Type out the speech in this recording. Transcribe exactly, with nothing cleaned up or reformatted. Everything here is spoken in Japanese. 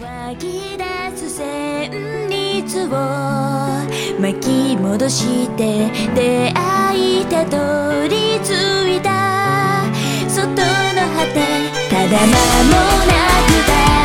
湧き出す旋律を巻き戻して出会いたどり着いた外の果てただ間もなくだ